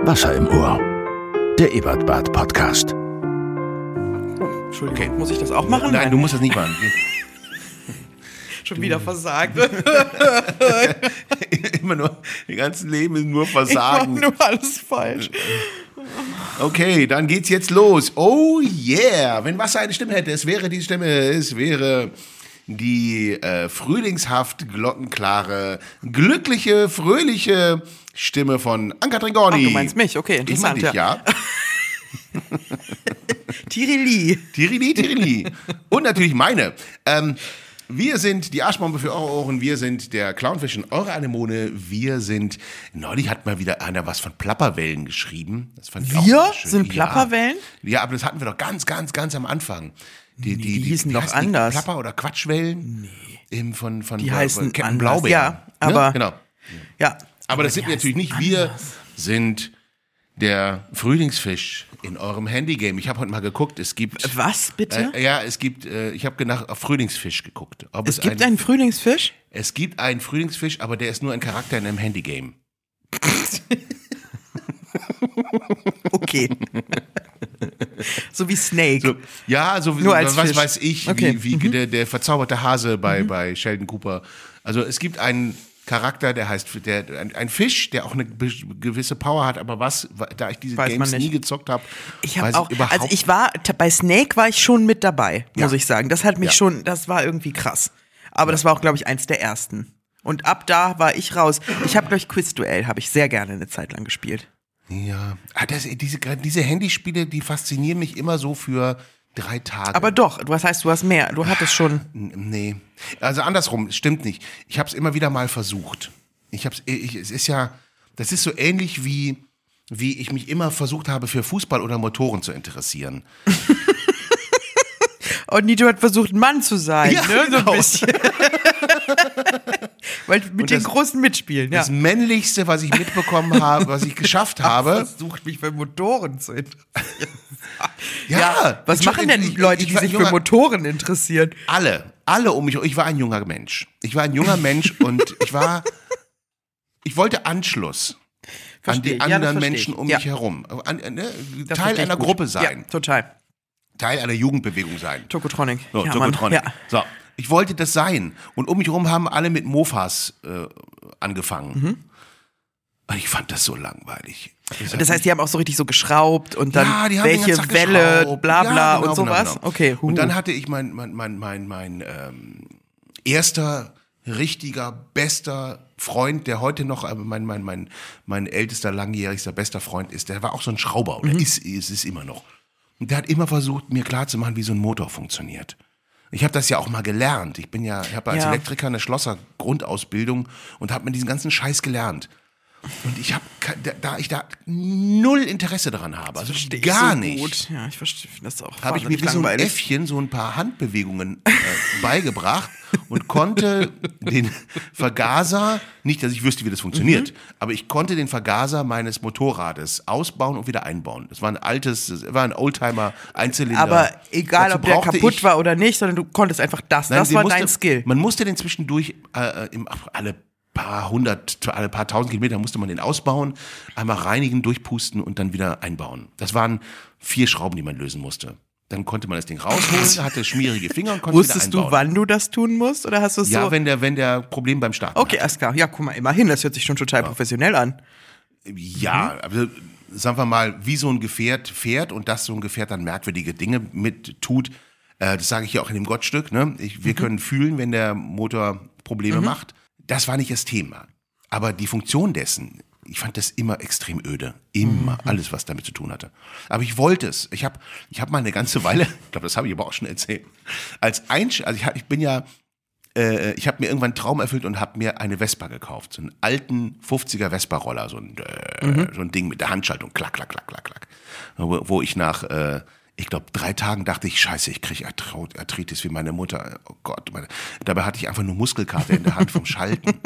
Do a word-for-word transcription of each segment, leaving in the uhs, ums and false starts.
Wasser im Ohr. Der Ebertbad Podcast. Oh, Entschuldigung, okay. Muss ich das auch machen? Nein, Nein, du musst das nicht machen. Schon wieder versagt. Immer nur, das ganze Leben ist nur Versagen. Ich mach nur alles falsch. Okay, dann geht's jetzt los. Oh yeah, wenn Wasser eine Stimme hätte, es wäre die Stimme, es wäre die äh, frühlingshaft glockenklare, glückliche, fröhliche Stimme von Anka Tringorni. Ach, du meinst mich, okay, interessant. Ich mein dich, ja. ja. Tirili. Tirili, Tirili. Und natürlich meine. Ähm, Wir sind die Arschbombe für eure Ohren, wir sind der Clownfisch in eure Anemone, wir sind, neulich hat mal wieder einer was von Plapperwellen geschrieben. Das fand ich wir auch schön. sind Plapperwellen? Ja. ja, aber das hatten wir doch ganz, ganz, ganz am Anfang. Die, nee, die, die hießen doch anders. Die Plapper- oder Quatschwellen? Nee. Eben von, von, die von, heißen von Captain anders. Blaubeer. Ja, aber, ne? Genau. Ja, aber, aber das sind wir natürlich nicht. Anders. Wir sind der Frühlingsfisch in eurem Handygame. Ich habe heute mal geguckt, es gibt... Was, bitte? Äh, ja, es gibt, äh, ich habe nach auf Frühlingsfisch geguckt. Ob es, es gibt ein, einen Frühlingsfisch? Es gibt einen Frühlingsfisch, aber der ist nur ein Charakter in einem Handygame. Okay. So wie Snake. So, ja, so Nur als was Fisch. weiß ich, Okay. wie, wie mhm. der, der verzauberte Hase bei, mhm. bei Sheldon Cooper. Also es gibt einen Charakter, der heißt, der, ein, ein Fisch, der auch eine gewisse Power hat, aber was, da ich diese Weiß Games man nicht. nie gezockt habe, Ich habe weiß auch, ich überhaupt also ich war, bei Snake war ich schon mit dabei, muss Ja. ich sagen. Das hat mich Ja. schon, das war irgendwie krass. Aber das war auch, glaube ich, eins der ersten. Und ab da war ich raus. Ich habe, glaube ich, Quizduell, habe ich sehr gerne eine Zeit lang gespielt. Ja, ah, das, diese, diese Handyspiele, die faszinieren mich immer so für drei Tage. Aber doch, du hast, heißt, du hast mehr, du hattest schon. Nee, also andersrum, es stimmt nicht. Ich habe es immer wieder mal versucht. Ich hab's, ich, es ist ja, das ist so ähnlich wie, wie ich mich immer versucht habe, für Fußball oder Motoren zu interessieren. Und Nito hat versucht, ein Mann zu sein, Ja, ne? So genau. ein bisschen. Weil mit Und den das- Großen mitspielen, ja. Das Männlichste, was ich mitbekommen habe, was ich geschafft habe. Versucht mich für Motoren zu interessieren. Ja, Was machen denn ich- Leute, ich die war sich junger- für Motoren interessieren? Alle, alle um mich. Ich war ein junger Mensch. Ich war ein junger Mensch und ich war, ich wollte Anschluss Versteh an ich. die Ja, das anderen versteh Menschen ich. um Ja. mich herum. An, ne, Das Teil verstehe ich einer gut. Gruppe sein. Ja, total. Teil einer Jugendbewegung sein. Tokotronic. So, ja, Tokotronic. Mann. Ja. So, ich wollte das sein. Und um mich herum haben alle mit Mofas äh, angefangen. Mhm. Und ich fand das so langweilig. Das, Das heißt, die haben auch so richtig so geschraubt und dann ja, die haben den welche ganzen Tag Welle, geschraubt. bla bla Ja, genau, und sowas. genau, genau. Okay, huhu. Und dann hatte ich mein, mein, mein, mein, mein ähm, erster richtiger, bester Freund, der heute noch äh, mein, mein, mein, mein ältester, langjährigster, bester Freund ist, der war auch so ein Schrauber oder Mhm. ist, ist, ist immer noch. Und der hat immer versucht, mir klarzumachen, wie so ein Motor funktioniert. Ich habe das ja auch mal gelernt. Ich bin ja, ich habe als Ja. Elektriker eine Schlosser-Grundausbildung und habe mir diesen ganzen Scheiß gelernt. Und ich habe, da, da ich da null Interesse daran habe, also Versteh ich gar so nicht, Gut. Ja, ich verstehe das auch. habe ich mir wahnsinnig wie so ein langweilig. Äffchen so ein paar Handbewegungen äh, beigebracht und konnte den Vergaser, nicht, dass ich wüsste, wie das funktioniert, Mhm. aber ich konnte den Vergaser meines Motorrades ausbauen und wieder einbauen. Das war ein altes, das war ein Oldtimer Einzylinder. Aber egal, Dazu ob der brauchte kaputt ich- war oder nicht, sondern du konntest einfach das. Nein, das den war musste, dein Skill. Man musste den zwischendurch äh, im, alle paar hundert, alle paar tausend Kilometer musste man den ausbauen, einmal reinigen, durchpusten und dann wieder einbauen. Das waren vier Schrauben, die man lösen musste. Dann konnte man das Ding rausholen, hatte schmierige Finger und konnte Wusstest wieder du, einbauen. wann du das tun musst? Oder hast du es Ja, so? wenn der, wenn der Problem beim Starten Okay, hatte. alles klar. Ja, guck mal, immerhin, das hört sich schon total professionell an. Ja, also sagen wir mal, wie so ein Gefährt fährt und dass so ein Gefährt dann merkwürdige Dinge mit tut, äh, das sage ich ja auch in dem Gottstück, ne? Ich, wir können fühlen, wenn der Motor Probleme macht. Das war nicht das Thema. Aber die Funktion dessen, ich fand das immer extrem öde. Immer, alles, was damit zu tun hatte. Aber ich wollte es. Ich habe ich hab mal eine ganze Weile, ich glaube, das habe ich aber auch schon erzählt, als Einsch also ich, hab- ich bin ja, äh, ich habe mir irgendwann einen Traum erfüllt und habe mir eine Vespa gekauft. So einen alten fünfziger Vespa-Roller, so ein, äh, so ein Ding mit der Handschaltung, klack, klack, klack, klack, klack. Wo, wo ich nach, äh, ich glaube, drei Tagen dachte ich, scheiße, ich kriege Arthritis wie meine Mutter. Oh Gott, meine, dabei hatte ich einfach nur Muskelkater in der Hand vom Schalten.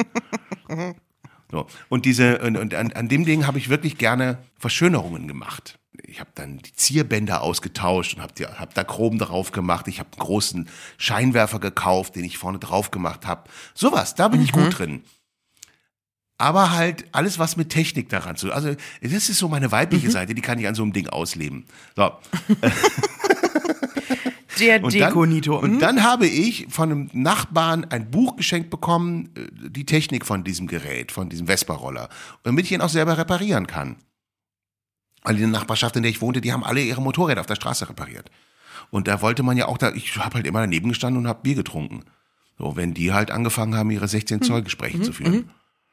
So. Und diese, und, und an, an dem Ding habe ich wirklich gerne Verschönerungen gemacht. Ich habe dann die Zierbänder ausgetauscht und habe hab da Chrom drauf gemacht. Ich habe einen großen Scheinwerfer gekauft, den ich vorne drauf gemacht habe. Sowas, da bin ich gut drin. aber halt alles, was mit Technik daran zu. Also, das ist so meine weibliche Mhm. Seite, die kann ich an so einem Ding ausleben. So. Der Und dann, Dekonito. und dann habe ich von einem Nachbarn ein Buch geschenkt bekommen, äh, die Technik von diesem Gerät, von diesem Vespa-Roller, damit ich ihn auch selber reparieren kann. Weil in der Nachbarschaft, in der ich wohnte, die haben alle ihre Motorräder auf der Straße repariert. Und da wollte man ja auch, da, ich habe halt immer daneben gestanden und habe Bier getrunken. So, wenn die halt angefangen haben, ihre sechzehn Zoll Gespräche mhm. zu führen.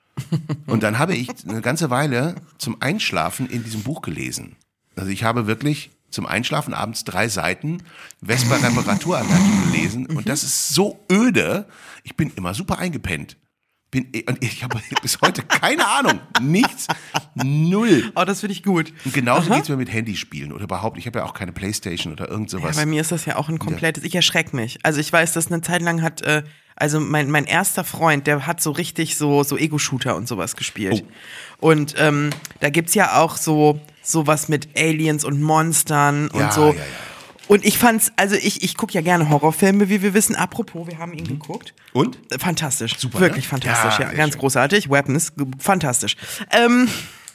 Und dann habe ich eine ganze Weile zum Einschlafen in diesem Buch gelesen. Also ich habe wirklich zum Einschlafen abends drei Seiten Vespa-Reparaturanleitung gelesen. Und das ist so öde. Ich bin immer super eingepennt. Bin, und ich habe bis heute keine Ahnung. Nichts. Null. Oh, das finde ich gut. Und genauso geht es mir mit Handyspielen oder überhaupt. Ich habe ja auch keine Playstation oder irgend Ja, sowas. bei mir ist das ja auch ein komplettes, ich erschrecke mich. Also ich weiß, dass eine Zeit lang hat, äh, also mein, mein erster Freund, der hat so richtig so, so Ego-Shooter und sowas gespielt. Oh. Und ähm, da gibt's ja auch so sowas mit Aliens und Monstern und Ja, so. ja, ja. Und ich fand's, also ich, ich gucke ja gerne Horrorfilme, wie wir wissen. Apropos, wir haben ihn geguckt. Und? Äh, Fantastisch. Super, Wirklich ne? fantastisch, Ja, ja. sehr Ganz schön. großartig. Weapons, g- fantastisch. Ähm,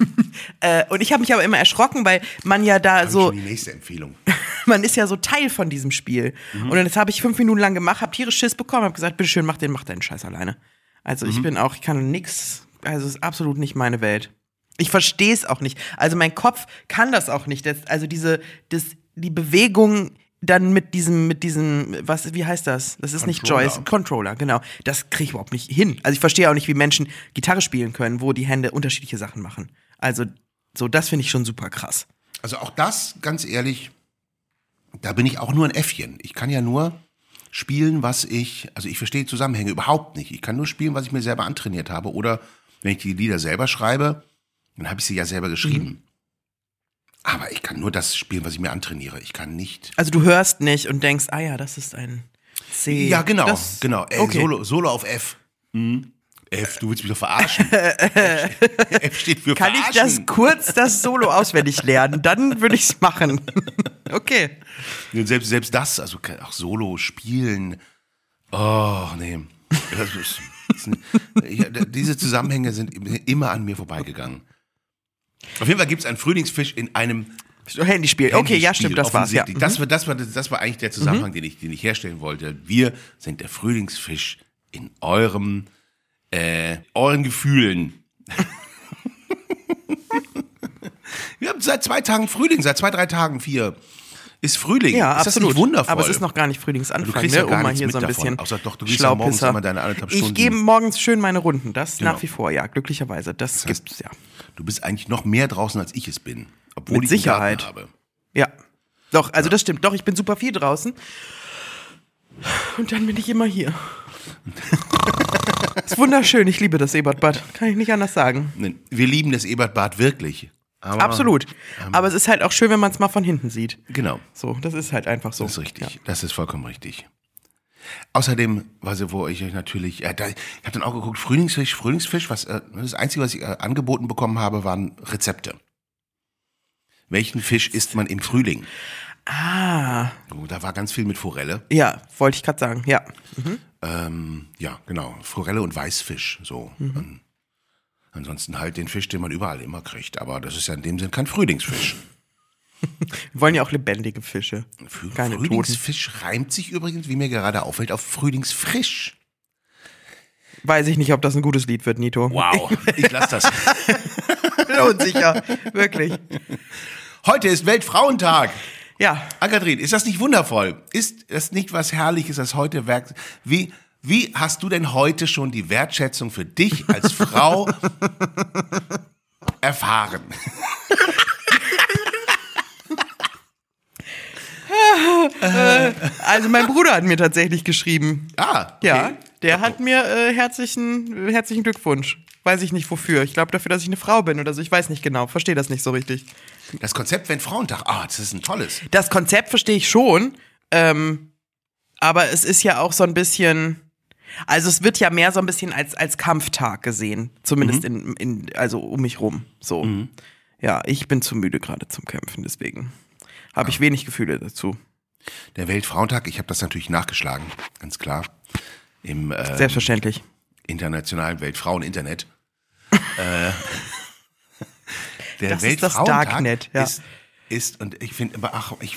äh, und ich habe mich aber immer erschrocken, weil man ja da Habe ich so, schon die nächste Empfehlung. man ist ja so Teil von diesem Spiel. Mhm. Und das habe ich fünf Minuten lang gemacht, habe tierisch Schiss bekommen, habe gesagt, bitteschön, mach den, mach deinen Scheiß alleine. Also Mhm. ich bin auch, ich kann nix, also es ist absolut nicht meine Welt. Ich verstehe es auch nicht. Also mein Kopf kann das auch nicht. Das, also diese, das, die Bewegung dann mit diesem, mit diesem, was, wie heißt das? Das ist nicht Controller. Joyce, Controller, genau. Das kriege ich überhaupt nicht hin. Also ich verstehe auch nicht, wie Menschen Gitarre spielen können, wo die Hände unterschiedliche Sachen machen. Also so, das finde ich schon super krass. Also auch das, ganz ehrlich, da bin ich auch nur ein Äffchen. Ich kann ja nur spielen, was ich, also ich verstehe Zusammenhänge überhaupt nicht. Ich kann nur spielen, was ich mir selber antrainiert habe. Oder wenn ich die Lieder selber schreibe, dann habe ich sie ja selber geschrieben. Mhm. Aber ich kann nur das spielen, was ich mir antrainiere. Ich kann nicht. Also du hörst nicht und denkst, ah ja, das ist ein C. Ja, genau, Das, genau. Ey, okay. Solo, Solo auf F. Mhm. F, du willst mich doch verarschen. F steht für Kann verarschen. ich das kurz, das Solo auswendig lernen? Dann würde ich es machen. Okay. Und Selbst, selbst das, also auch Solo spielen. Oh, nee. Das ist, das ist, ich, diese Zusammenhänge sind immer an mir vorbeigegangen. Auf jeden Fall gibt es einen Frühlingsfisch in einem Handyspiel. Okay, ja, Handyspiel, stimmt, das war's. Ja. offensichtlich. Das, war, das, war, das war eigentlich der Zusammenhang, den, ich, den ich herstellen wollte. Wir sind der Frühlingsfisch in eurem, äh, euren Gefühlen. Wir haben seit zwei Tagen Frühling, seit zwei, drei Tagen, vier. Ist Frühling. Ja, ist absolut. das nicht wundervoll? Aber es ist noch gar nicht Frühlingsanfang, Du kriegst ne? ja gar um mal nichts hier mit so ein davon. bisschen Außer doch, du gehst ja morgens Schlaupisser. immer deine anderthalb Stunden. Ich gehe morgens schön meine Runden. Das Genau. nach wie vor, ja, glücklicherweise. Das, heißt, gibt's ja. Du bist eigentlich noch mehr draußen, als ich es bin. Obwohl Mit ich einen Sicherheit. Garten habe. Ja. Doch, also das stimmt. Doch, ich bin super viel draußen. Und dann bin ich immer hier. Ist wunderschön. Ich liebe das Ebertbad. Kann ich nicht anders sagen. Nein, wir lieben das Ebertbad wirklich. Aber, Absolut. Aber es ist halt auch schön, wenn man es mal von hinten sieht. Genau, So, das ist halt einfach so. das ist richtig. Ja. Das ist vollkommen richtig. Außerdem, was, wo ich euch natürlich, äh, da, ich habe dann auch geguckt, Frühlingsfisch, Frühlingsfisch, was, äh, das Einzige, was ich äh, angeboten bekommen habe, waren Rezepte. Welchen Fisch isst man im Frühling? Ah, Oh, da war ganz viel mit Forelle. ja, wollte ich gerade sagen. Ja. Ähm, ja, genau, Forelle und Weißfisch, so. Mhm. An, ansonsten halt den Fisch, den man überall immer kriegt. Aber das ist ja in dem Sinn kein Frühlingsfisch. Wir wollen ja auch lebendige Fische. Für Keine Toten. Frühlingsfisch reimt sich übrigens, wie mir gerade auffällt, auf Frühlingsfrisch. Weiß ich nicht, ob das ein gutes Lied wird, Nito. Wow, ich lasse das. Ich bin unsicher. Wirklich. Heute ist Weltfrauentag. Ja. Ann-Kathrin, ist das nicht wundervoll? Ist das nicht was Herrliches, das heute Werk... Wie, wie hast du denn heute schon die Wertschätzung für dich als Frau erfahren? Also mein Bruder hat mir tatsächlich geschrieben. Ah, okay. Ja, der hat mir äh, herzlichen, herzlichen Glückwunsch. Weiß ich nicht wofür. Ich glaube dafür, dass ich eine Frau bin oder so. Ich weiß nicht genau. Verstehe das nicht so richtig. Das Konzept Weltfrauentag, ah, das ist ein tolles. Das Konzept verstehe ich schon. Ähm, aber es ist ja auch so ein bisschen. Also es wird ja mehr so ein bisschen als, als Kampftag gesehen. Zumindest in, in, also um mich rum. So. Ja, ich bin zu müde gerade zum Kämpfen, deswegen habe ich wenig Gefühle dazu. Der Weltfrauentag, ich habe das natürlich nachgeschlagen, ganz klar. Im äh, Selbstverständlich. internationalen Weltfrauen-Internet. äh, der Das ist das Weltfrauentag Darknet, ja. ist, ist, und ich finde, ach, ich,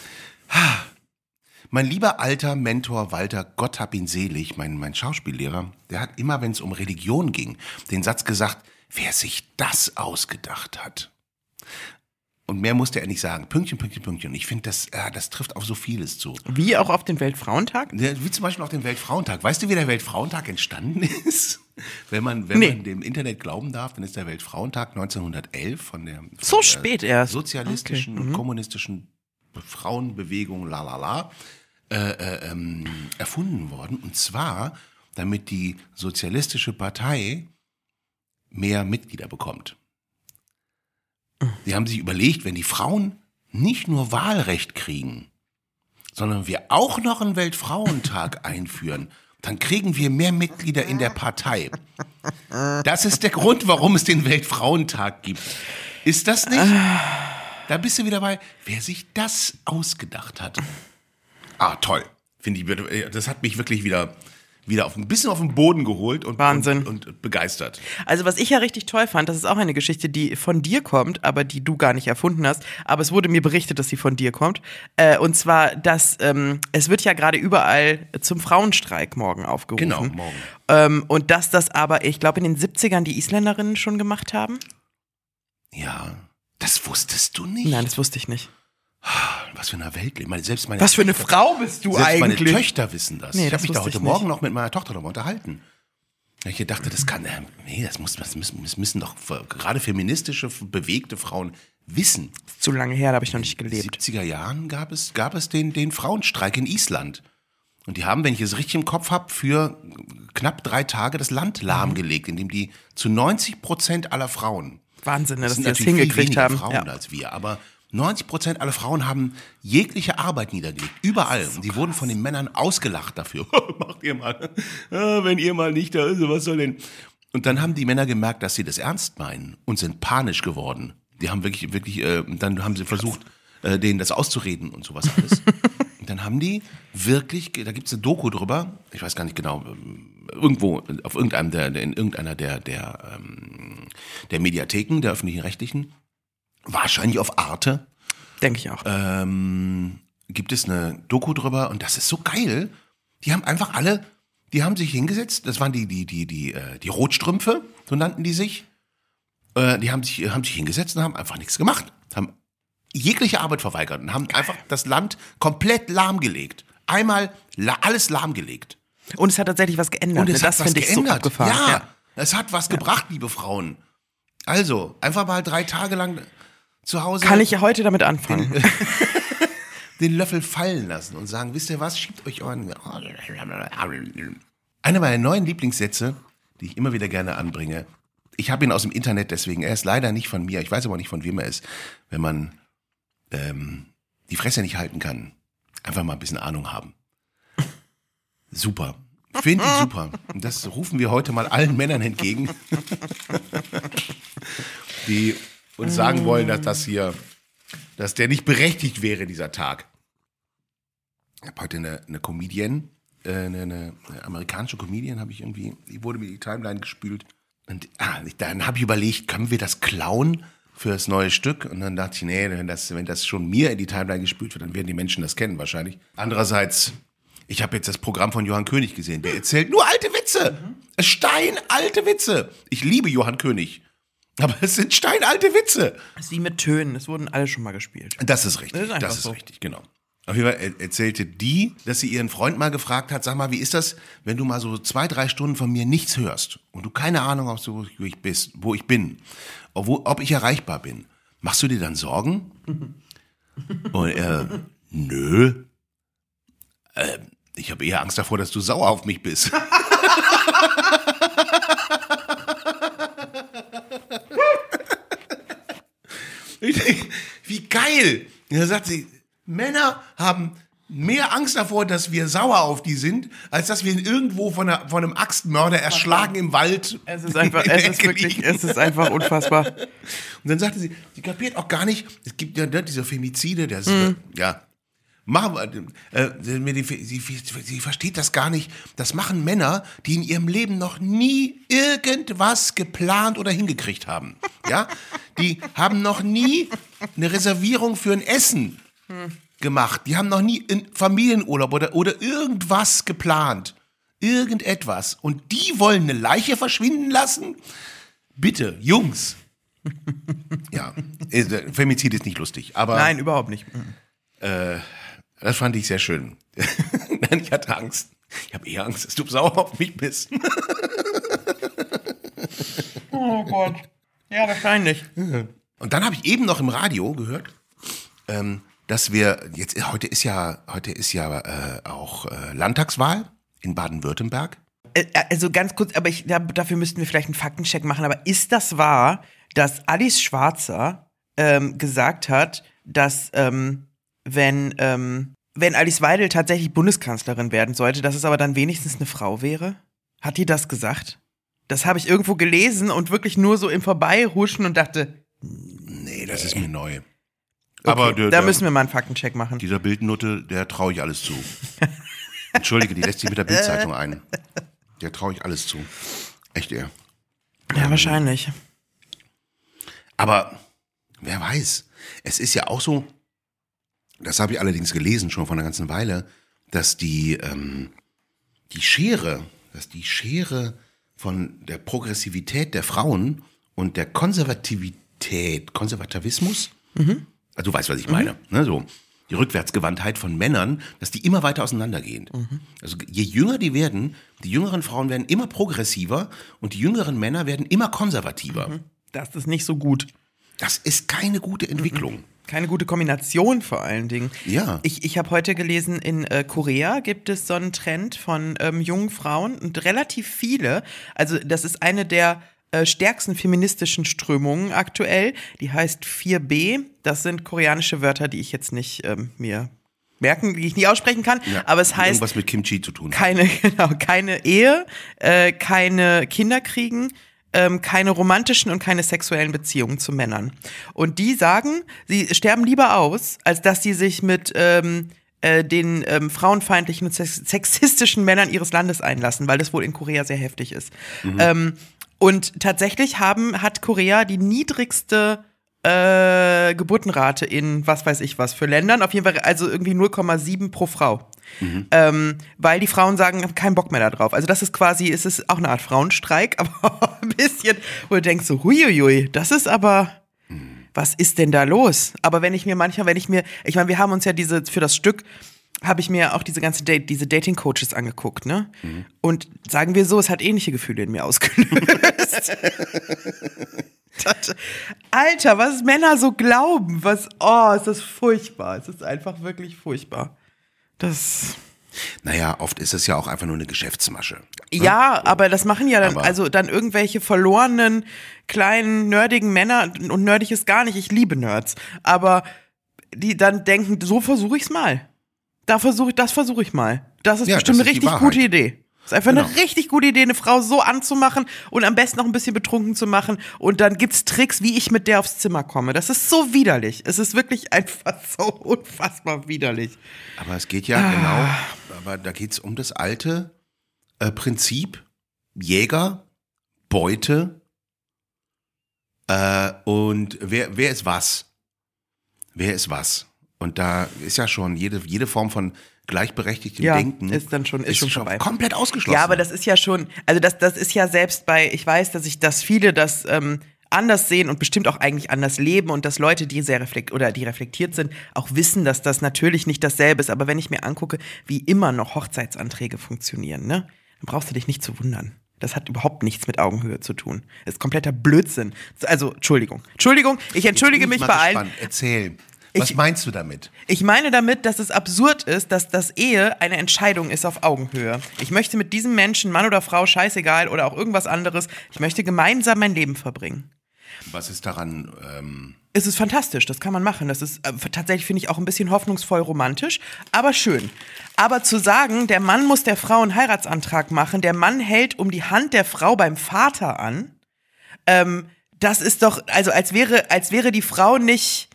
mein lieber alter Mentor Walter, Gott hab ihn selig, mein, mein Schauspiellehrer, der hat immer, wenn es um Religion ging, den Satz gesagt, wer sich das ausgedacht hat. Und mehr musste er nicht sagen. Pünktchen, Pünktchen, Pünktchen. Ich finde, das, äh, das trifft auf so vieles zu. Wie auch auf den Weltfrauentag? Ja, wie zum Beispiel auf den Weltfrauentag. Weißt du, wie der Weltfrauentag entstanden ist? Wenn man, wenn Nee. man dem Internet glauben darf, dann ist der Weltfrauentag neunzehnhundertelf von der, von So der spät erst. sozialistischen Okay. und Mhm. kommunistischen Frauenbewegung, la la la, äh, äh, ähm, erfunden worden. Und zwar, damit die sozialistische Partei mehr Mitglieder bekommt. Die haben sich überlegt, wenn die Frauen nicht nur Wahlrecht kriegen, sondern wir auch noch einen Weltfrauentag einführen, dann kriegen wir mehr Mitglieder in der Partei. Das ist der Grund, warum es den Weltfrauentag gibt. Ist das nicht? Da bist du wieder bei, wer sich das ausgedacht hat. Ah, toll. Finde ich, das hat mich wirklich wieder, wieder auf, ein bisschen auf den Boden geholt und, Wahnsinn. und, und begeistert. Also was ich ja richtig toll fand, das ist auch eine Geschichte, die von dir kommt, aber die du gar nicht erfunden hast. Aber es wurde mir berichtet, dass sie von dir kommt. Äh, und zwar, dass ähm, es wird ja gerade überall zum Frauenstreik morgen aufgerufen. Genau, morgen. Ähm, und dass das aber, ich glaube, in den siebzigern die Isländerinnen schon gemacht haben. Ja, das wusstest du nicht. Nein, das wusste ich nicht. Was für eine Welt. Meine, selbst meine Was für eine Töchter- Frau bist du Selbst eigentlich? meine Töchter wissen das. Nee, ich das habe mich da wusste heute ich Morgen nicht. noch mit meiner Tochter darüber unterhalten. Ich dachte, das kann, äh, nee, das, muss, das, müssen, das müssen doch für- gerade feministische, bewegte Frauen wissen. Zu lange her, da habe ich noch nicht In den gelebt. siebziger Jahren gab es, gab es den, den Frauenstreik in Island. Und die haben, wenn ich es richtig im Kopf habe, für knapp drei Tage das Land lahmgelegt, indem die zu neunzig Prozent aller Frauen, Wahnsinn, ne, dass sind die das natürlich viel hingekriegt weniger haben. Frauen Ja. als wir, aber neunzig Prozent aller Frauen haben jegliche Arbeit niedergelegt, überall. Und die wurden von den Männern ausgelacht dafür. Macht ihr mal. Ja, wenn ihr mal nicht da ist, was soll denn? Und dann haben die Männer gemerkt, dass sie das ernst meinen und sind panisch geworden. Die haben wirklich, wirklich, äh, dann haben sie versucht, äh, denen das auszureden und sowas alles. Und dann haben die wirklich, da gibt es eine Doku drüber, ich weiß gar nicht genau, ähm, irgendwo, auf irgendeinem der, der in irgendeiner der, der, ähm, der Mediatheken, der öffentlichen Rechtlichen, wahrscheinlich auf Arte, Denke ich auch. ähm, gibt es eine Doku drüber und das ist so geil. Die haben einfach alle, die haben sich hingesetzt, das waren die, die, die, die, äh, die Rotstrümpfe, so nannten die sich. Äh, die haben sich, haben sich hingesetzt und haben einfach nichts gemacht. Haben jegliche Arbeit verweigert und haben einfach das Land komplett lahmgelegt. Einmal la- alles lahmgelegt. Und es hat tatsächlich was geändert. Und es ne? hat Das was finde ich so geändert. abgefahren. Ja, Ja. es hat was gebracht, liebe Frauen. Also, einfach mal drei Tage lang zu Hause Kann ich ja heute damit anfangen. den Löffel fallen lassen und sagen, wisst ihr was, schiebt euch euren... Einer meiner neuen Lieblingssätze, die ich immer wieder gerne anbringe, ich habe ihn aus dem Internet, deswegen, er ist leider nicht von mir, ich weiß aber nicht, von wem er ist, wenn man ähm, die Fresse nicht halten kann, einfach mal ein bisschen Ahnung haben. Super. Finde ich super. Und das rufen wir heute mal allen Männern entgegen, die uns sagen wollen, dass das hier, dass der nicht berechtigt wäre, dieser Tag. Ich habe heute eine, eine Comedian, äh, eine, eine, eine amerikanische Comedian, habe ich irgendwie, die wurde mir die Timeline gespült. Und ah, dann habe ich überlegt, können wir das klauen für das neue Stück? Und dann dachte ich, nee, wenn das, wenn das schon mir in die Timeline gespült wird, dann werden die Menschen das kennen wahrscheinlich. Andererseits, ich habe jetzt das Programm von Johann König gesehen, der erzählt nur alte Witze. Steinalte Witze. Ich liebe Johann König. Aber es sind steinalte Witze. Das ist wie mit Tönen. Es wurden alle schon mal gespielt. Das ist richtig. Das ist einfach Das ist so. richtig, genau. Auf jeden Fall er- erzählte die, dass sie ihren Freund mal gefragt hat, sag mal, wie ist das, wenn du mal so zwei, drei Stunden von mir nichts hörst und du keine Ahnung hast, wo ich, bist, wo ich bin, ob, wo, ob ich erreichbar bin. Machst du dir dann Sorgen? Und er, nö. Äh, ich habe eher Angst davor, dass du sauer auf mich bist. Ich denk, wie geil! Und da sagt sie, Männer haben mehr Angst davor, dass wir sauer auf die sind, als dass wir ihn irgendwo von, einer, von einem Axtmörder erschlagen im Wald. Es ist einfach, in der es ist Ecke wirklich, liegen. es ist einfach unfassbar. Und dann sagte sie, sie kapiert auch gar nicht, es gibt ja ne, diese Femizide, das ist, ja, Machen wir, äh, sie, sie, sie versteht das gar nicht. Das machen Männer, die in ihrem Leben noch nie irgendwas geplant oder hingekriegt haben. Ja? Die haben noch nie eine Reservierung für ein Essen gemacht. Die haben noch nie einen Familienurlaub oder, oder irgendwas geplant. Irgendetwas. Und die wollen eine Leiche verschwinden lassen? Bitte, Jungs. Ja, Femizid ist nicht lustig. Aber, Nein, überhaupt nicht. Äh, das fand ich sehr schön. Ich hatte Angst. Ich habe eher Angst, dass du sauer auf mich bist. Oh Gott. Ja, wahrscheinlich. Und dann habe ich eben noch im Radio gehört, ähm, dass wir, jetzt heute ist ja, heute ist ja äh, auch äh, Landtagswahl in Baden-Württemberg. Also ganz kurz, aber ich, dafür müssten wir vielleicht einen Faktencheck machen, aber ist das wahr, dass Alice Schwarzer ähm, gesagt hat, dass ähm, wenn, ähm, wenn Alice Weidel tatsächlich Bundeskanzlerin werden sollte, dass es aber dann wenigstens eine Frau wäre? Hat die das gesagt? Das habe ich irgendwo gelesen und wirklich nur so im Vorbeihuschen und dachte, nee, das ist mir neu. Okay, aber der, da der, müssen wir mal einen Faktencheck machen. Dieser Bildnutte, der traue ich alles zu. Entschuldige, die lässt sich mit der Bildzeitung ein. Der traue ich alles zu. Echt, eher. Ja, wahrscheinlich. Aber wer weiß, es ist ja auch so, das habe ich allerdings gelesen schon vor einer ganzen Weile, dass die, ähm, die Schere, dass die Schere von der Progressivität der Frauen und der Konservativität, Konservativismus, mhm. also du weißt, was ich meine, mhm. ne, so die Rückwärtsgewandtheit von Männern, dass die immer weiter auseinandergehen. Mhm. Also je jünger die werden, die jüngeren Frauen werden immer progressiver und die jüngeren Männer werden immer konservativer. Mhm. Das ist nicht so gut. Das ist keine gute Entwicklung. Keine gute Kombination vor allen Dingen. Ja. Ich, ich habe heute gelesen, in äh, Korea gibt es so einen Trend von ähm, jungen Frauen und relativ viele. Also das ist eine der äh, stärksten feministischen Strömungen aktuell. Die heißt vier B. Das sind koreanische Wörter, die ich jetzt nicht ähm, mir merken, die ich nie aussprechen kann. Ja, aber es heißt irgendwas mit Kimchi zu tun. Keine, genau, keine Ehe, äh, keine Kinder kriegen. Ähm, keine romantischen und keine sexuellen Beziehungen zu Männern. Und die sagen, sie sterben lieber aus, als dass sie sich mit ähm, äh, den ähm, frauenfeindlichen und sexistischen Männern ihres Landes einlassen, weil das wohl in Korea sehr heftig ist. Mhm. Ähm, und tatsächlich haben, hat Korea die niedrigste äh, Geburtenrate in was weiß ich was für Ländern. Auf jeden Fall also irgendwie null Komma sieben pro Frau. Mhm. Ähm, weil die Frauen sagen, haben keinen Bock mehr da drauf. Also das ist quasi, es ist auch eine Art Frauenstreik, aber ein bisschen, wo du denkst so, huiuiui, das ist aber, mhm. was ist denn da los? Aber wenn ich mir manchmal, wenn ich mir, ich meine, wir haben uns ja diese, für das Stück, habe ich mir auch diese ganze Date, diese Dating-Coaches angeguckt, ne? Mhm. Und sagen wir so, es hat ähnliche Gefühle in mir ausgelöst. Alter, was Männer so glauben, was, oh, ist das furchtbar. Es ist einfach wirklich furchtbar. Das. Naja, oft ist es ja auch einfach nur eine Geschäftsmasche. Ne? Ja, aber das machen ja dann, aber also dann irgendwelche verlorenen, kleinen, nerdigen Männer, und nerdig ist gar nicht, ich liebe Nerds, aber die dann denken, so versuche ich's mal. Da versuche ich, das versuche ich mal. Das ist ja, bestimmt das ist eine richtig gute Idee. Das ist einfach genau. eine richtig gute Idee, eine Frau so anzumachen und am besten noch ein bisschen betrunken zu machen. Und dann gibt's Tricks, wie ich mit der aufs Zimmer komme. Das ist so widerlich. Es ist wirklich einfach so unfassbar widerlich. Aber es geht ja ah. genau, aber da geht's um das alte äh, Prinzip Jäger, Beute äh, und wer, wer ist was? Wer ist was? Und da ist ja schon jede, jede Form von gleichberechtigtem ja, Denken ist dann schon, ist, ist schon, schon vorbei. Komplett ausgeschlossen. Ja, aber das ist ja schon, also das, das ist ja selbst bei, ich weiß, dass ich, dass viele das ähm, anders sehen und bestimmt auch eigentlich anders leben und dass Leute, die sehr reflekt oder die reflektiert sind, auch wissen, dass das natürlich nicht dasselbe ist. Aber wenn ich mir angucke, wie immer noch Hochzeitsanträge funktionieren, ne, dann brauchst du dich nicht zu wundern. Das hat überhaupt nichts mit Augenhöhe zu tun. Das ist kompletter Blödsinn. Also, Entschuldigung. Entschuldigung, ich entschuldige mich bei allen. Erzähl. Was ich, meinst du damit? Ich meine damit, dass es absurd ist, dass das Ehe eine Entscheidung ist auf Augenhöhe. Ich möchte mit diesem Menschen, Mann oder Frau, scheißegal oder auch irgendwas anderes, ich möchte gemeinsam mein Leben verbringen. Was ist daran? Ähm Es ist fantastisch, das kann man machen. Das ist äh, tatsächlich, finde ich, auch ein bisschen hoffnungsvoll romantisch, aber schön. Aber zu sagen, der Mann muss der Frau einen Heiratsantrag machen, der Mann hält um die Hand der Frau beim Vater an, ähm, das ist doch, also als wäre, als wäre die Frau nicht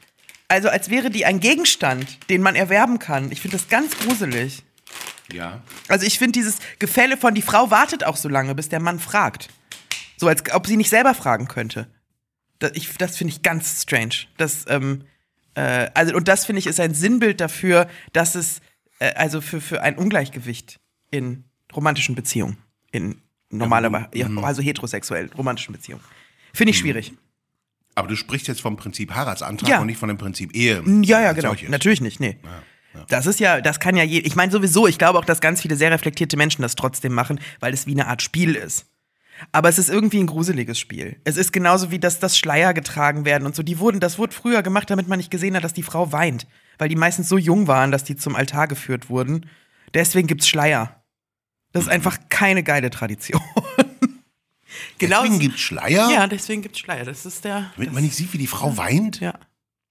Also als wäre die ein Gegenstand, den man erwerben kann. Ich finde das ganz gruselig. Ja. Also ich finde dieses Gefälle von, die Frau wartet auch so lange, bis der Mann fragt. So, als ob sie nicht selber fragen könnte. Das, ich, das finde ich ganz strange. Das, ähm, äh, also, und das, finde ich, ist ein Sinnbild dafür, dass es, äh, also für, für ein Ungleichgewicht in romantischen Beziehungen, in normaler, ja, also heterosexuell romantischen Beziehungen. Finde ich schwierig. Aber du sprichst jetzt vom Prinzip Heiratsantrag Ja. und nicht von dem Prinzip Ehe. Ja, ja, genau. Solches. Natürlich nicht, nee. Ja, ja. Das ist ja, das kann ja je, ich meine sowieso, ich glaube auch, dass ganz viele sehr reflektierte Menschen das trotzdem machen, weil es wie eine Art Spiel ist. Aber es ist irgendwie ein gruseliges Spiel. Es ist genauso wie, dass das Schleier getragen werden und so. Die wurden, das wurde früher gemacht, damit man nicht gesehen hat, dass die Frau weint. Weil die meistens so jung waren, dass die zum Altar geführt wurden. Deswegen gibt's Schleier. Das ist einfach keine geile Tradition. Genau. Deswegen gibt's Schleier? Ja, deswegen gibt's Schleier. Das ist der. Damit das, man nicht sieht, wie die Frau weint? Ja.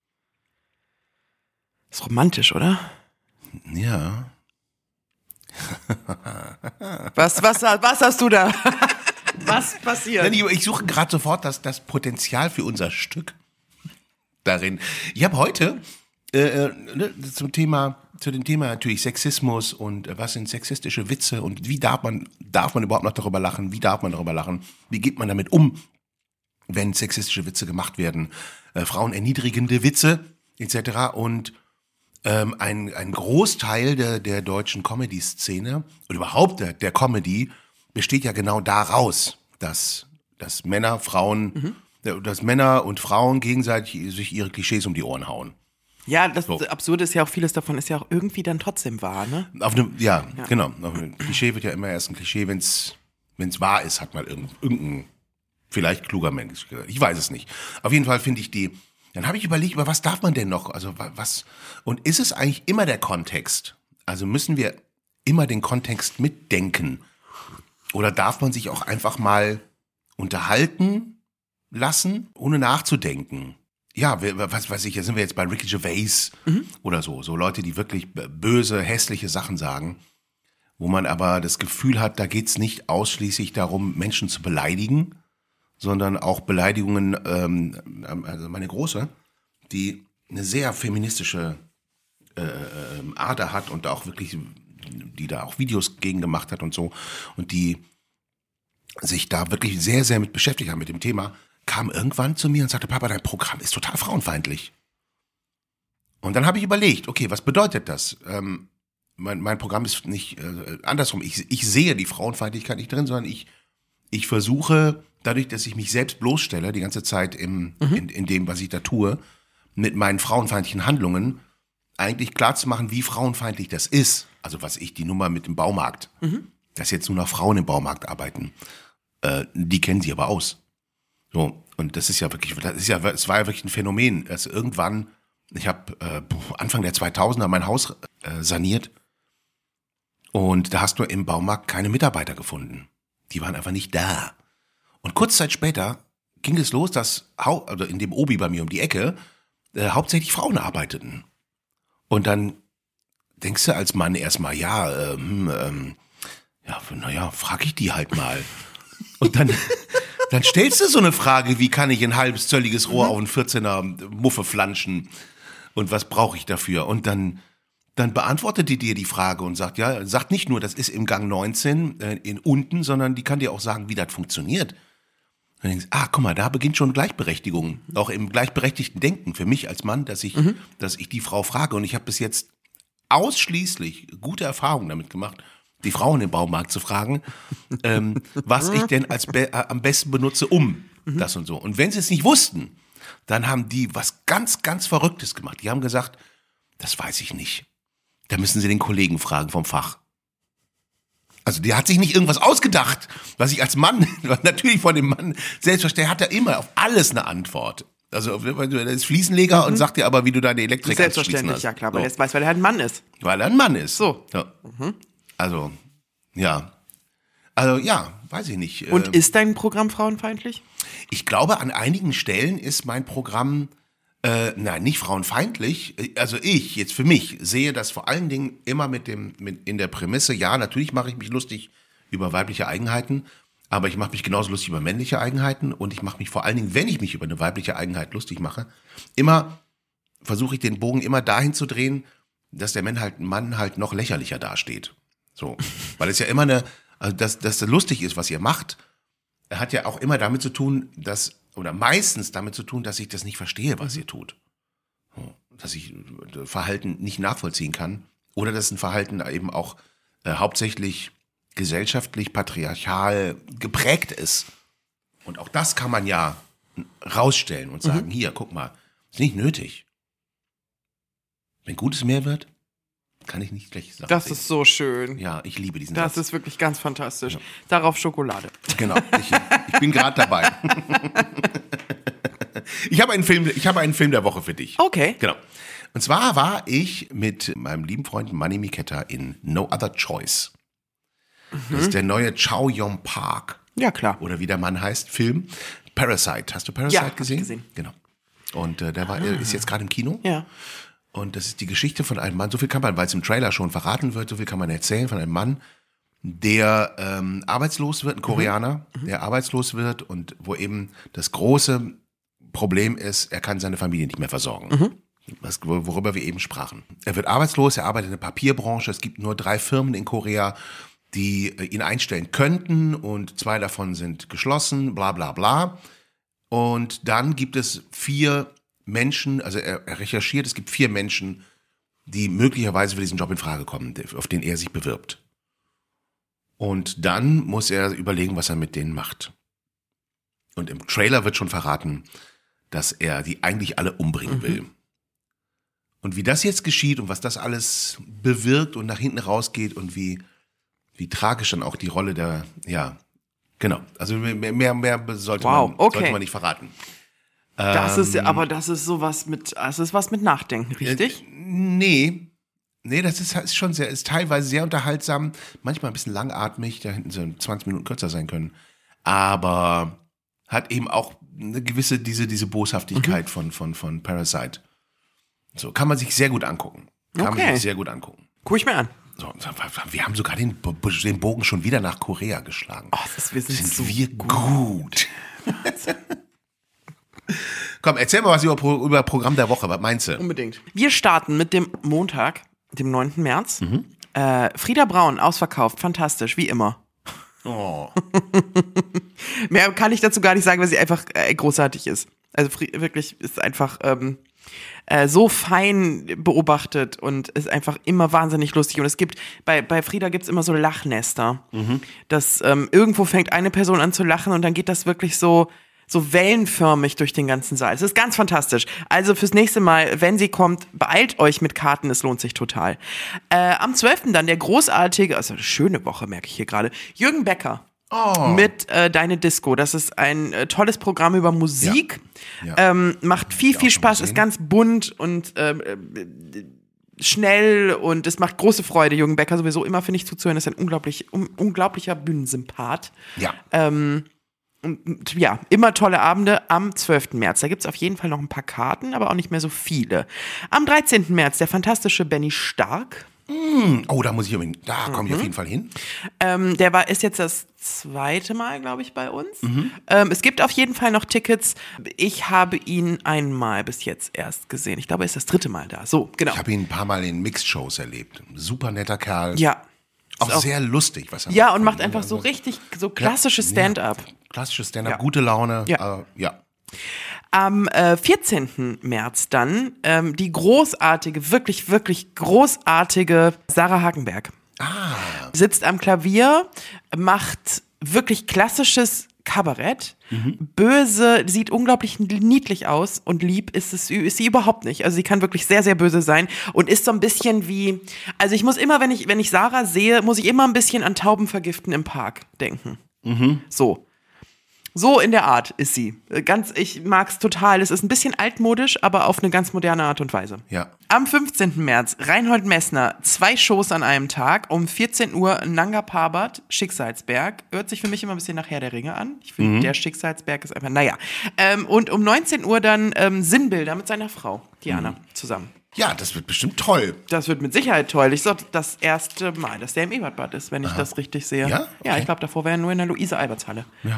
Ist romantisch, oder? Ja. Was, was, was hast du da? Was passiert? Nein, ich, ich suche gerade sofort das, das Potenzial für unser Stück darin. Ich habe heute äh, ne, zum Thema, zu dem Thema natürlich Sexismus und äh, was sind sexistische Witze und wie darf man, darf man überhaupt noch darüber lachen? Wie darf man darüber lachen? Wie geht man damit um, wenn sexistische Witze gemacht werden? Äh, Frauen erniedrigende Witze et cetera. Und ähm, ein, ein Großteil der, der deutschen Comedy-Szene und überhaupt der, der Comedy besteht ja genau daraus, dass, dass Männer, Frauen, mhm. dass Männer und Frauen gegenseitig sich ihre Klischees um die Ohren hauen. Ja, das So. Absurde ist ja auch, vieles davon ist ja auch irgendwie dann trotzdem wahr, ne? Auf eine, ja, Ja. genau. Auf ein Klischee wird ja immer erst ein Klischee, wenn es wahr ist, hat mal irgendein, irgendein vielleicht kluger Mensch gesagt. Ich weiß es nicht. Auf jeden Fall finde ich die, dann habe ich überlegt, über was darf man denn noch? Also wa- was, und ist es eigentlich immer der Kontext? Also müssen wir immer den Kontext mitdenken? Oder darf man sich auch einfach mal unterhalten lassen, ohne nachzudenken? Ja, wer- was weiß ich, da sind wir jetzt bei Ricky Gervais oder so. So Leute, die wirklich b- böse, hässliche Sachen sagen, wo man aber das Gefühl hat, da geht's nicht ausschließlich darum, Menschen zu beleidigen, sondern auch Beleidigungen, ähm, also meine Große, die eine sehr feministische äh, ähm, Ader hat und auch wirklich, die da auch Videos gegen gemacht hat und so und die sich da wirklich sehr, sehr mit beschäftigt haben mit dem Thema, kam irgendwann zu mir und sagte, Papa, dein Programm ist total frauenfeindlich. Und dann habe ich überlegt, okay, was bedeutet das? Ähm, mein, mein Programm ist nicht äh, andersrum. Ich, ich sehe die Frauenfeindlichkeit nicht drin, sondern ich, ich versuche, dadurch, dass ich mich selbst bloßstelle, die ganze Zeit im, mhm. in, in dem, was ich da tue, mit meinen frauenfeindlichen Handlungen, eigentlich klarzumachen, wie frauenfeindlich das ist. Also was ich, die Nummer mit dem Baumarkt, mhm. dass jetzt nur noch Frauen im Baumarkt arbeiten, äh, die kennen sie aber aus. So, und das ist ja wirklich, das ist ja, es war ja wirklich ein Phänomen, dass irgendwann, ich habe äh, Anfang der zweitausender mein Haus äh, saniert und da hast du im Baumarkt keine Mitarbeiter gefunden. Die waren einfach nicht da. Und kurz Zeit später ging es los, dass hau- also in dem Obi bei mir um die Ecke äh, hauptsächlich Frauen arbeiteten. Und dann denkst du als Mann erstmal, ja, ähm, ähm, ja, naja, frag ich die halt mal. Und dann, dann stellst du so eine Frage, wie kann ich ein halbes zölliges Rohr mhm. auf einen vierzehner Muffe flanschen und was brauche ich dafür? Und dann, dann beantwortet die dir die Frage und sagt, ja, sagt nicht nur, das ist im Gang neunzehn äh, in unten, sondern die kann dir auch sagen, wie das funktioniert. Und dann denkst du, ah, guck mal, da beginnt schon Gleichberechtigung, auch im gleichberechtigten Denken für mich als Mann, dass ich, mhm. dass ich die Frau frage. Und ich habe bis jetzt ausschließlich gute Erfahrungen damit gemacht, die Frauen im Baumarkt zu fragen, ähm, was ich denn als be- äh, am besten benutze, um mhm. das und so. Und wenn sie es nicht wussten, dann haben die was ganz, ganz Verrücktes gemacht. Die haben gesagt, das weiß ich nicht. Da müssen Sie den Kollegen fragen vom Fach. Also der hat sich nicht irgendwas ausgedacht, was ich als Mann, natürlich von dem Mann selbstverständlich, hat er immer auf alles eine Antwort. Also der ist Fliesenleger mhm. und sagt dir aber, wie du deine Elektrik selbstverständlich, hast. ja klar, so. weil er weiß, weil er halt ein Mann ist. Weil er ein Mann ist. So. Ja. Mhm. Also, ja. Also, ja, weiß ich nicht. Und ist dein Programm frauenfeindlich? Ich glaube, an einigen Stellen ist mein Programm, äh, nein, nicht frauenfeindlich. Also ich, jetzt für mich, sehe das vor allen Dingen immer mit dem, mit in der Prämisse, ja, natürlich mache ich mich lustig über weibliche Eigenheiten, aber ich mache mich genauso lustig über männliche Eigenheiten und ich mache mich vor allen Dingen, wenn ich mich über eine weibliche Eigenheit lustig mache, immer versuche ich den Bogen immer dahin zu drehen, dass der Mann halt, Mann halt noch lächerlicher dasteht. So. Weil es ja immer eine, also dass, dass das lustig ist, was ihr macht, hat ja auch immer damit zu tun, dass, oder meistens damit zu tun, dass ich das nicht verstehe, was ihr tut. So. Dass ich Verhalten nicht nachvollziehen kann. Oder dass ein Verhalten eben auch äh, hauptsächlich gesellschaftlich, patriarchal geprägt ist. Und auch das kann man ja rausstellen und sagen, mhm. hier, guck mal, ist nicht nötig. Wenn Gutes mehr wird, kann ich nicht gleich sagen. Das ist so schön. Ja, ich liebe diesen Das Satz. ist wirklich ganz fantastisch. Ja. Darauf Schokolade. Genau, ich, ich bin gerade dabei. Ich habe einen Film, ich habe einen Film der Woche für dich. Okay. Genau. Und zwar war ich mit meinem lieben Freund Manny Miketta in No Other Choice. Mhm. Das ist der neue Chow Yun Park. Ja, klar. Oder wie der Mann heißt, Film. Parasite. Hast du Parasite ja, gesehen? Ja, gesehen. Genau. Und äh, der war, ah. ist jetzt gerade im Kino. Ja. Und das ist die Geschichte von einem Mann, so viel kann man, weil es im Trailer schon verraten wird, so viel kann man erzählen von einem Mann, der ähm, arbeitslos wird, ein Koreaner, mhm. der arbeitslos wird und wo eben das große Problem ist, er kann seine Familie nicht mehr versorgen. Mhm. Was, worüber wir eben sprachen. Er wird arbeitslos, er arbeitet in der Papierbranche, es gibt nur drei Firmen in Korea, die äh, ihn einstellen könnten und zwei davon sind geschlossen, bla bla bla. Und dann gibt es vier Menschen, also er, er recherchiert, es gibt vier Menschen, die möglicherweise für diesen Job in Frage kommen, auf den er sich bewirbt. Und dann muss er überlegen, was er mit denen macht. Und im Trailer wird schon verraten, dass er die eigentlich alle umbringen mhm. will. Und wie das jetzt geschieht und was das alles bewirkt und nach hinten rausgeht und wie, wie tragisch dann auch die Rolle der, ja, genau. Also mehr, mehr, mehr sollte, wow, man, okay. sollte man nicht verraten. Das ähm, ist, aber das ist sowas mit, das ist was mit Nachdenken, richtig? Äh, nee. Nee, das ist, ist schon sehr, ist teilweise sehr unterhaltsam, manchmal ein bisschen langatmig, da hinten so zwanzig Minuten kürzer sein können. Aber hat eben auch eine gewisse, diese, diese Boshaftigkeit mhm. von, von, von Parasite. So, kann man sich sehr gut angucken. Kann okay. man sich sehr gut angucken. Guck ich mir an. So, wir haben sogar den, den Bogen schon wieder nach Korea geschlagen. Oh, das, wir sind, sind so wir gut. gut. Komm, erzähl mal was über, über Programm der Woche. Was meinst du? Unbedingt. Wir starten mit dem Montag, dem neunten März. Mhm. Äh, Frieda Braun, ausverkauft, fantastisch, wie immer. Oh. Mehr kann ich dazu gar nicht sagen, weil sie einfach äh, großartig ist. Also Fri- wirklich ist einfach ähm, äh, so fein beobachtet und ist einfach immer wahnsinnig lustig. Und es gibt, bei, bei Frieda gibt es immer so Lachnester. Mhm. Dass ähm, irgendwo fängt eine Person an zu lachen und dann geht das wirklich so so wellenförmig durch den ganzen Saal. Es ist ganz fantastisch. Also fürs nächste Mal, wenn sie kommt, beeilt euch mit Karten, es lohnt sich total. Äh, am zwölften dann der großartige, also eine schöne Woche, merke ich hier gerade, Jürgen Becker. Oh. Mit äh, Deine Disco. Das ist ein äh, tolles Programm über Musik. Ja. Ja. Ähm, macht viel, viel Spaß, ist ganz bunt und äh, schnell und es macht große Freude, Jürgen Becker sowieso immer, finde ich, zuzuhören. Ist ein unglaublich, un- unglaublicher Bühnensympath. Ja. Ähm, Und ja, immer tolle Abende am zwölften März. Da gibt es auf jeden Fall noch ein paar Karten, aber auch nicht mehr so viele. Am dreizehnten März der fantastische Benny Stark. Mm, oh, da muss ich unbedingt, da komme ich mhm. auf jeden Fall hin. Ähm, der war, ist jetzt das zweite Mal, glaube ich, bei uns. Mhm. Ähm, es gibt auf jeden Fall noch Tickets. Ich habe ihn einmal bis jetzt erst gesehen. Ich glaube, er ist das dritte Mal da. So, genau. Ich habe ihn ein paar Mal in Mixed-Shows erlebt. Super netter Kerl. Ja. Auch, auch sehr lustig, was er ja, macht. Ja, und macht einfach so richtig, so klassisches ja, Stand-up. Ja, klassisches Stand-up, ja. gute Laune. Ja. Äh, ja. Am äh, vierzehnten März dann ähm, die großartige, wirklich, wirklich großartige Sarah Hagenberg. Ah. Sitzt am Klavier, macht wirklich klassisches Kabarett. Mhm. Böse, sieht unglaublich niedlich aus und lieb ist es ist sie überhaupt nicht. Also sie kann wirklich sehr, sehr böse sein und ist so ein bisschen wie, also ich muss immer, wenn ich, wenn ich Sarah sehe, muss ich immer ein bisschen an Tauben vergiften im Park denken. Mhm. So. So in der Art ist sie. Ganz, ich mag's total. Es ist ein bisschen altmodisch, aber auf eine ganz moderne Art und Weise. Ja. Am fünfzehnten März Reinhold Messner, zwei Shows an einem Tag. Um vierzehn Uhr Nanga Parbat, Schicksalsberg. Hört sich für mich immer ein bisschen nach Herr der Ringe an. Ich finde, mhm. der Schicksalsberg ist einfach, naja. Ähm, und um neunzehn Uhr dann ähm, Sinnbilder mit seiner Frau, Diana, mhm. zusammen. Ja, das wird bestimmt toll. Das wird mit Sicherheit toll. Ich sag, das erste Mal, dass der im Ebertbad ist, wenn ich Aha. das richtig sehe. Ja? Okay. Ja, ich glaube, davor wäre er nur in der Luise-Alberts-Halle. Ja.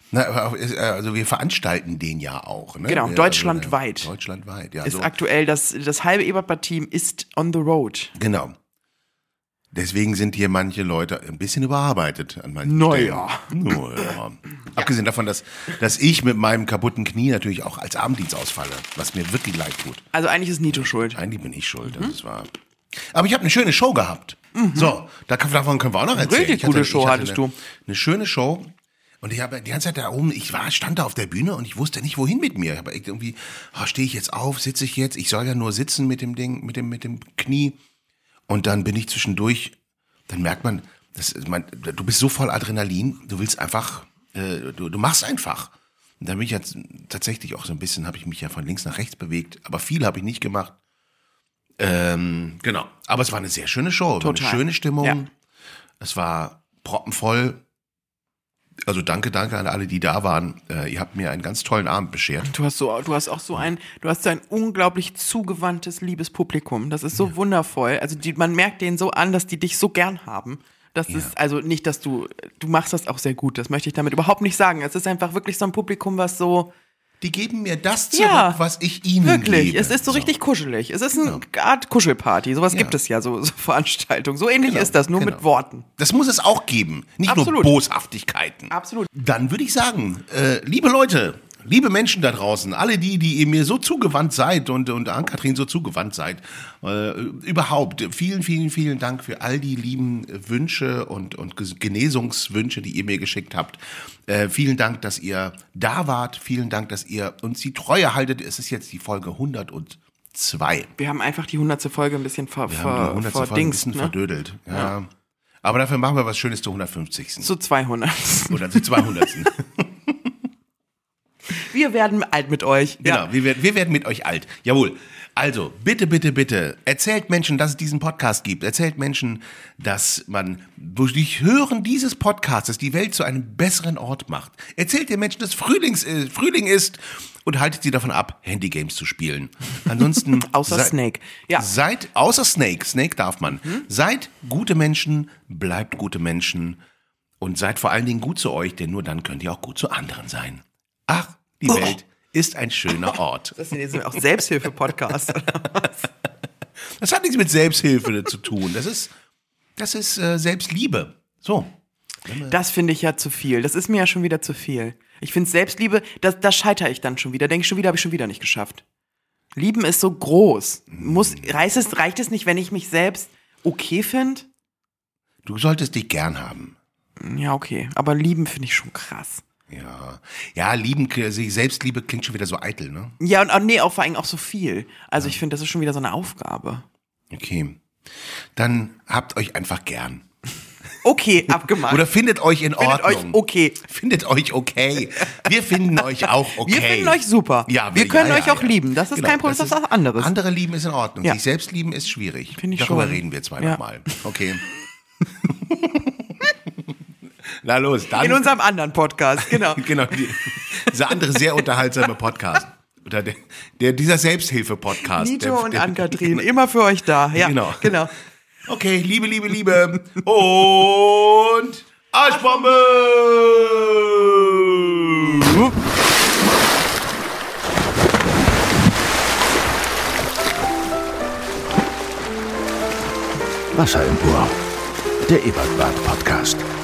Na, also wir veranstalten den ja auch. Ne? Genau, wir, deutschlandweit. Also, deutschlandweit, ja. Ist so. aktuell, das, das halbe Ebertbad-Team ist on the road. Genau. Deswegen sind hier manche Leute ein bisschen überarbeitet an manchen Naja. Stellen. Naja. Ja. Abgesehen davon, dass, dass ich mit meinem kaputten Knie natürlich auch als Abenddienst ausfalle, was mir wirklich leid tut. Also eigentlich ist Nito schuld. Eigentlich bin ich schuld, das ist wahr. Aber ich habe eine schöne Show gehabt. Mhm. So, davon können wir auch noch erzählen. Richtig ich hatte, gute Show ich hatte hattest eine, du. Eine schöne Show. Und ich habe die ganze Zeit da oben, ich war, stand da auf der Bühne und ich wusste nicht, wohin mit mir. Aber irgendwie, oh, stehe ich jetzt auf, sitze ich jetzt? Ich soll ja nur sitzen mit dem Ding, mit dem, mit dem Knie. Und dann bin ich zwischendurch, dann merkt man, das, man, du bist so voll Adrenalin, du willst einfach, äh, du, du machst einfach. Und dann bin ich jetzt tatsächlich auch so ein bisschen, habe ich mich ja von links nach rechts bewegt, aber viel habe ich nicht gemacht. Ähm, genau. Aber es war eine sehr schöne Show, es war eine schöne Stimmung. Ja. Es war proppenvoll. Also danke, danke an alle, die da waren. Äh, ihr habt mir einen ganz tollen Abend beschert. Du hast so, du hast auch so ein, du hast so ein unglaublich zugewandtes, liebes Publikum. Das ist so ja. wundervoll. Also die, man merkt denen so an, dass die dich so gern haben. Das ja. ist also nicht, dass du, du machst das auch sehr gut. Das möchte ich damit überhaupt nicht sagen. Es ist einfach wirklich so ein Publikum, was so. Die geben mir das zurück, ja, was ich ihnen wirklich. gebe. Es ist so, so richtig kuschelig. Es ist eine genau. Art Kuschelparty. Sowas ja. gibt es ja, so, so Veranstaltungen. So ähnlich genau. ist das, nur genau. mit Worten. Das muss es auch geben. Nicht Absolut. nur Boshaftigkeiten. Absolut. Dann würde ich sagen, äh, liebe Leute, liebe Menschen da draußen, alle die, die ihr mir so zugewandt seid und, und Ann-Kathrin so zugewandt seid, äh, überhaupt, vielen, vielen, vielen Dank für all die lieben Wünsche und, und Genesungswünsche, die ihr mir geschickt habt. Äh, vielen Dank, dass ihr da wart. Vielen Dank, dass ihr uns die Treue haltet. Es ist jetzt die Folge hundertzwei. Wir haben einfach die hundertste Folge ein bisschen ver, wir ver, haben die hundertste Folge ein bisschen ne? verdödelt. Ja. Ja. Aber dafür machen wir was Schönes zur hundertfünfzigsten. Zu zweihundert. Oder zu zweihundertsten. Wir werden alt mit euch. Genau, ja. wir, werden, wir werden mit euch alt. Jawohl. Also, bitte, bitte, bitte, erzählt Menschen, dass es diesen Podcast gibt. Erzählt Menschen, dass man durch Hören dieses Podcasts die Welt zu einem besseren Ort macht. Erzählt den Menschen, dass Frühlings, äh, Frühling ist und haltet sie davon ab, Handygames zu spielen. Ansonsten... außer sei, Snake. Ja. Seid, außer Snake, Snake darf man. Hm? Seid gute Menschen, bleibt gute Menschen und seid vor allen Dingen gut zu euch, denn nur dann könnt ihr auch gut zu anderen sein. Ach, die oh. Welt ist ein schöner Ort. Das sind jetzt auch Selbsthilfe-Podcasts oder was? Das hat nichts mit Selbsthilfe zu tun. Das ist, das ist äh, Selbstliebe. So. Das finde ich ja zu viel. Das ist mir ja schon wieder zu viel. Ich finde Selbstliebe, da das scheitere ich dann schon wieder. Denke ich schon wieder, habe ich schon wieder nicht geschafft. Lieben ist so groß. Muss, reicht es, reicht es nicht, wenn ich mich selbst okay finde? Du solltest dich gern haben. Ja, okay. Aber lieben finde ich schon krass. Ja, ja, lieben, Selbstliebe klingt schon wieder so eitel, ne? Ja, und nee, auch vor allem auch so viel. Also ich finde, das ist schon wieder so eine Aufgabe. Okay, dann habt euch einfach gern. Okay, abgemacht. Oder findet euch in findet Ordnung. Findet euch okay. Findet euch okay. Wir finden euch auch okay. Wir finden euch super. Ja, wir, wir können ja, euch ja, auch ja. lieben. Das ist genau, kein Problem, das ist was anderes. Andere lieben ist in Ordnung. Ja. Sich selbst lieben ist schwierig. Finde ich Darüber schon. reden wir zwei ja. nochmal. Okay. Na los, dann. In unserem anderen Podcast, genau. genau, die, dieser andere sehr unterhaltsame Podcast. Oder der, der, dieser Selbsthilfe-Podcast. Nito der, und der, Ann-Kathrin, immer für euch da. Ja, genau. genau. Okay, Liebe, Liebe, Liebe. Und Arschbombe! Wasser im Ohr. Der Ebertbad Podcast.